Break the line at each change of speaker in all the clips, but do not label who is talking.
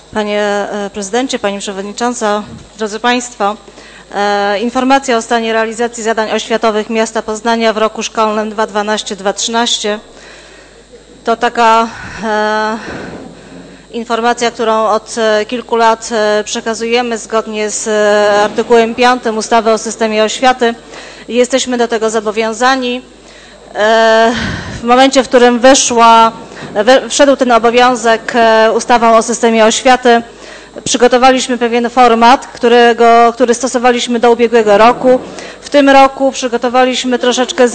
Panie Prezydencie, Pani Przewodnicząca, drodzy Państwo, informacja o stanie realizacji zadań oświatowych miasta Poznania w roku szkolnym 2012-2013 to taka informacja, którą od kilku lat przekazujemy zgodnie z artykułem 5 ustawy o systemie oświaty. Jesteśmy do tego zobowiązani. W momencie, w którym wszedł ten obowiązek ustawą o systemie oświaty, przygotowaliśmy pewien format, który stosowaliśmy do ubiegłego roku. W tym roku przygotowaliśmy troszeczkę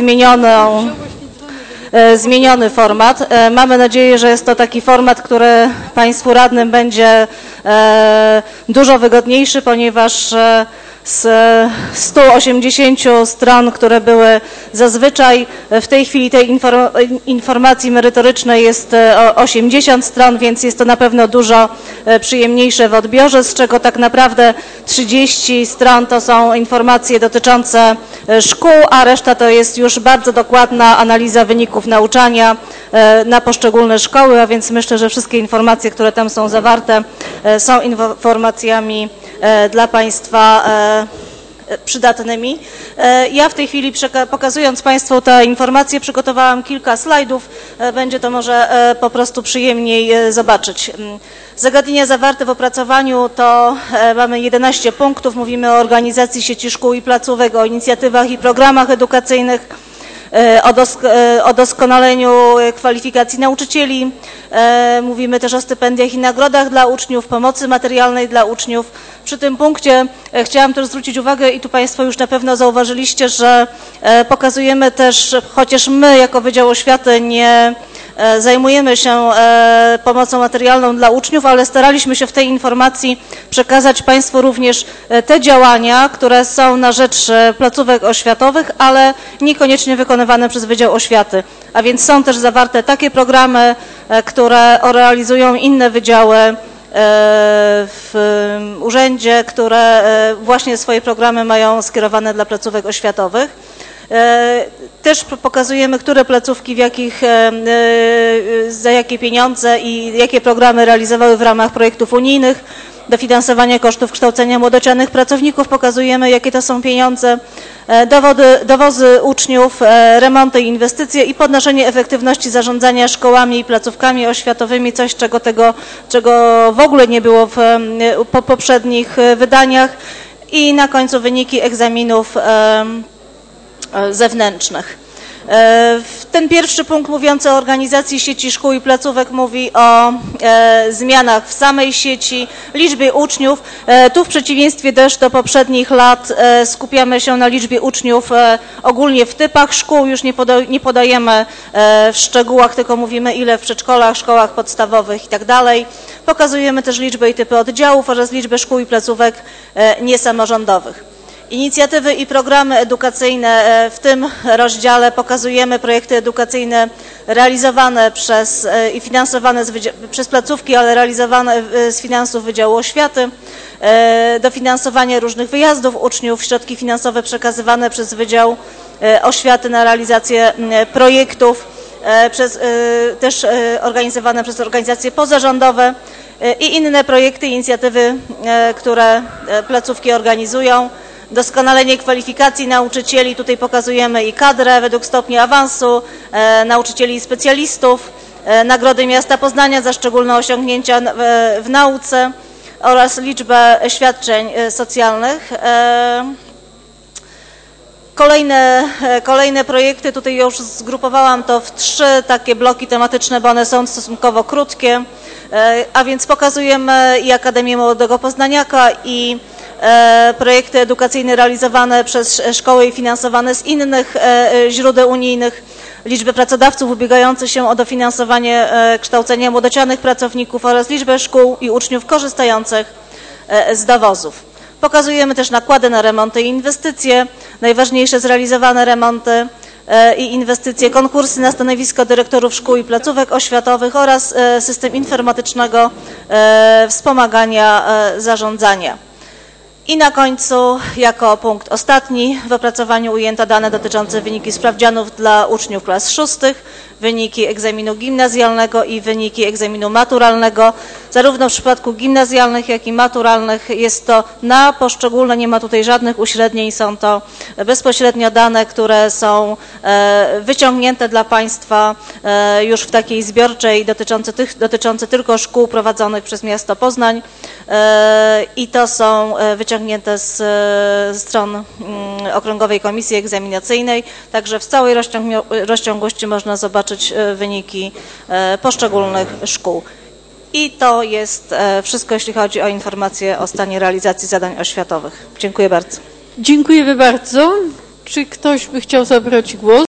zmieniony format. Mamy nadzieję, że jest to taki format, który Państwu radnym będzie dużo wygodniejszy, ponieważ z 180 stron, które były zazwyczaj, w tej chwili tej informacji merytorycznej jest 80 stron, więc jest to na pewno dużo przyjemniejsze w odbiorze, z czego tak naprawdę 30 stron to są informacje dotyczące szkół, a reszta to jest już bardzo dokładna analiza wyników nauczania na poszczególne szkoły, a więc myślę, że wszystkie informacje, które tam są zawarte, są informacjami dla Państwa przydatnymi. Ja w tej chwili, pokazując Państwu te informacje, przygotowałam kilka slajdów. Będzie to może po prostu przyjemniej zobaczyć. Zagadnienia zawarte w opracowaniu to mamy 11 punktów. Mówimy o organizacji sieci szkół i placówek, o inicjatywach i programach edukacyjnych, o doskonaleniu kwalifikacji nauczycieli. Mówimy też o stypendiach i nagrodach dla uczniów, pomocy materialnej dla uczniów. Przy tym punkcie chciałam też zwrócić uwagę i tu Państwo już na pewno zauważyliście, że pokazujemy też, chociaż my jako Wydział Oświaty nie zajmujemy się pomocą materialną dla uczniów, ale staraliśmy się w tej informacji przekazać Państwu również te działania, które są na rzecz placówek oświatowych, ale niekoniecznie wykonywane przez Wydział Oświaty. A więc są też zawarte takie programy, które realizują inne wydziały w urzędzie, które właśnie swoje programy mają skierowane dla placówek oświatowych. Też pokazujemy, które placówki za jakie pieniądze i jakie programy realizowały w ramach projektów unijnych. Dofinansowanie kosztów kształcenia młodocianych pracowników, pokazujemy, jakie to są pieniądze, dowozy uczniów, remonty i inwestycje i podnoszenie efektywności zarządzania szkołami i placówkami oświatowymi, coś czego w ogóle nie było w poprzednich wydaniach. I na końcu wyniki egzaminów zewnętrznych. Ten pierwszy punkt mówiący o organizacji sieci szkół i placówek mówi o zmianach w samej sieci, liczbie uczniów. Tu w przeciwieństwie też do poprzednich lat skupiamy się na liczbie uczniów ogólnie w typach szkół. Już nie podajemy w szczegółach, tylko mówimy ile w przedszkolach, szkołach podstawowych i tak dalej. Pokazujemy też liczbę i typy oddziałów oraz liczbę szkół i placówek niesamorządowych. Inicjatywy i programy edukacyjne. W tym rozdziale pokazujemy projekty edukacyjne realizowane i finansowane przez placówki, ale realizowane z finansów Wydziału Oświaty. Dofinansowanie różnych wyjazdów uczniów, środki finansowe przekazywane przez Wydział Oświaty na realizację projektów, też organizowane przez organizacje pozarządowe i inne projekty, inicjatywy, które placówki organizują. Doskonalenie kwalifikacji nauczycieli, tutaj pokazujemy i kadrę według stopnia awansu, nauczycieli i specjalistów, nagrody miasta Poznania za szczególne osiągnięcia w nauce oraz liczbę świadczeń socjalnych. Kolejne projekty, tutaj już zgrupowałam to w 3 takie bloki tematyczne, bo one są stosunkowo krótkie, a więc pokazujemy i Akademię Młodego Poznaniaka i projekty edukacyjne realizowane przez szkoły i finansowane z innych źródeł unijnych, liczbę pracodawców ubiegających się o dofinansowanie kształcenia młodocianych pracowników oraz liczbę szkół i uczniów korzystających z dowozów. Pokazujemy też nakłady na remonty i inwestycje, najważniejsze zrealizowane remonty i inwestycje, konkursy na stanowisko dyrektorów szkół i placówek oświatowych oraz system informatycznego wspomagania zarządzania. I na końcu, jako punkt ostatni, w opracowaniu ujęto dane dotyczące wyników sprawdzianów dla uczniów klas 6. wyniki egzaminu gimnazjalnego i wyniki egzaminu maturalnego. Zarówno w przypadku gimnazjalnych, jak i maturalnych jest to na poszczególne, nie ma tutaj żadnych uśrednień, są to bezpośrednio dane, które są wyciągnięte dla Państwa już w takiej zbiorczej dotyczące tylko szkół prowadzonych przez miasto Poznań i to są wyciągnięte z stron Okręgowej Komisji Egzaminacyjnej, także w całej rozciągłości można zobaczyć wyniki poszczególnych szkół. I to jest wszystko, jeśli chodzi o informacje o stanie realizacji zadań oświatowych. Dziękuję bardzo.
Dziękujemy bardzo. Czy ktoś by chciał zabrać głos?